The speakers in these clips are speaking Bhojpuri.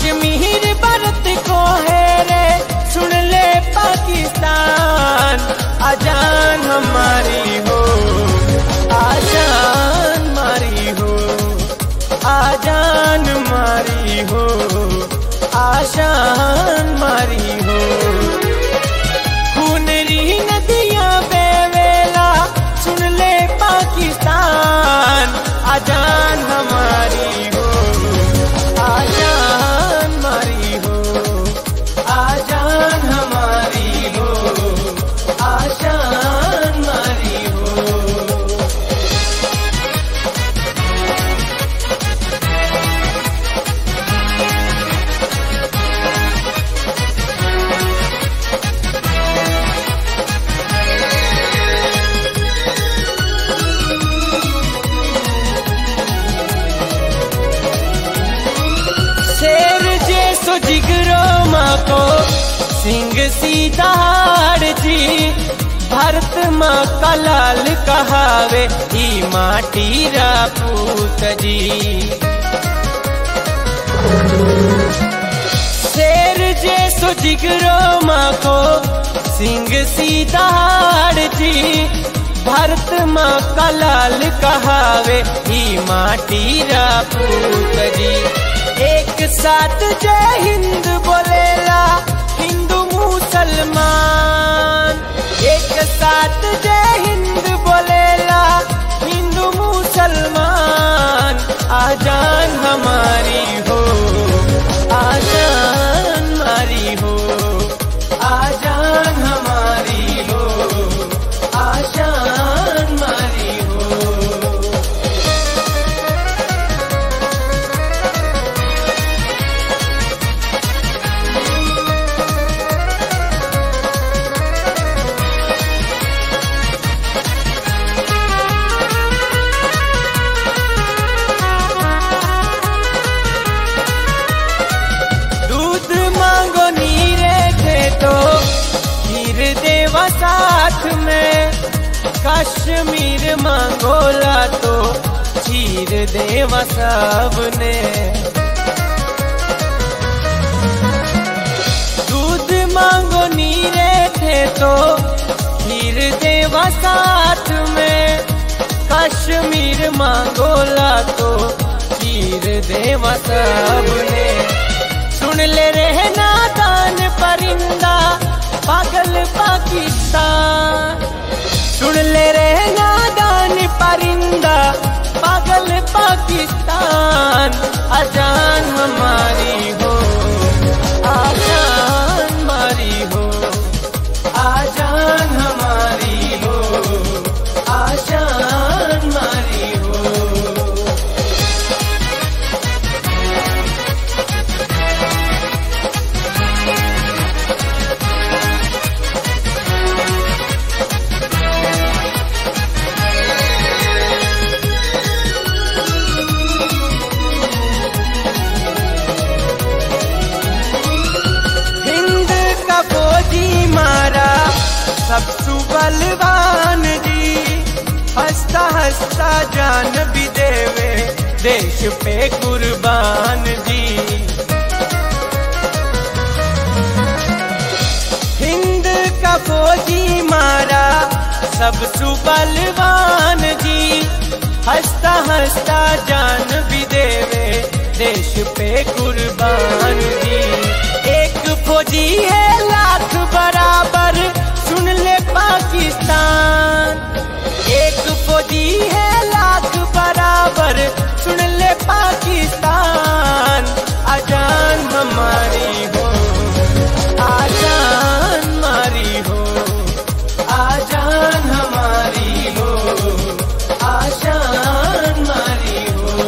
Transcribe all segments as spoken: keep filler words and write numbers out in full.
कश्मीर भारत को है रे, सुन ले पाकिस्तान। आजान हमारी हो, आजान मारी हो, आजान मारी हो, आशान मारी हो। खूनरी नदियां बेवेला, सुन ले पाकिस्तान। आजान हमारी हो, आजान मारी हो, आजान हमारी हो, आशान मारी हो। तो जिगरो माँ को सिंह सीताड़ जी, भारत माँ का लाल कहावे ई माटी रापूत जी। शेर जैसो जिगरो माँ को सिंह सीताड़ जी, भारत माँ का लाल कहावे ई माटी रापूत जी। एक साथ जय हिंद बोलेला हिंदू मुसलमान, एक साथ जय हिंद बोलेला हिंदू मुसलमान। आजान हमारी हो, आजान मारी हो, आजान हमारी हो, आशान मारी हो। देवा साथ में कश्मीर मांगोला तो चीर देवा सबने। दूध मांगो नीरे थे तो खीर देवा साथ में, कश्मीर मांगोला तो चीर देवा सबने। सुन ले रहना दान परिंदा पागल पाकिस्तान, सुन ले रे नादान परिंदा पागल पाकिस्तान। आजान हमारी हो, आजान मारी हो, आजान हमारी हो, आशान मारी हो। सबसु बलवान जी, हंसता हंसता जान भी देवे देश पे कुर्बान जी। हिंद का फौजी मारा सबसु बलवान जी, हंसता हंसता जान भी देवे देश पे कुर्बान जी। एक फौजी है लाख बराबर, सुन ले पाकिस्तान। एक फौजी है लाख बराबर, सुन ले पाकिस्तान। आजान हमारी हो, आजान मारी हो, आजान हमारी हो, आशान मारी हो।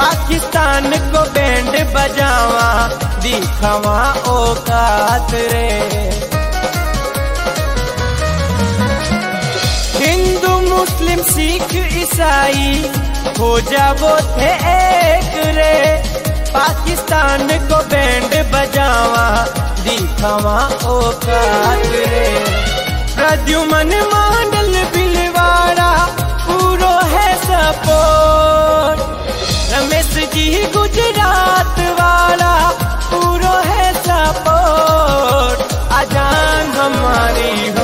पाकिस्तान को बैंड बजावा दिखावा औकात रे। हिंदू मुस्लिम सिख ईसाई हो जावो थे एक रे, पाकिस्तान को बैंड बजावा दिखावा औकात रे। प्रद्युमन मांडल बिलवाड़ा पूरो है सपोर्ट, रमेश जी गुजरात वाला पूरो है सपोर्ट। आजान हमारी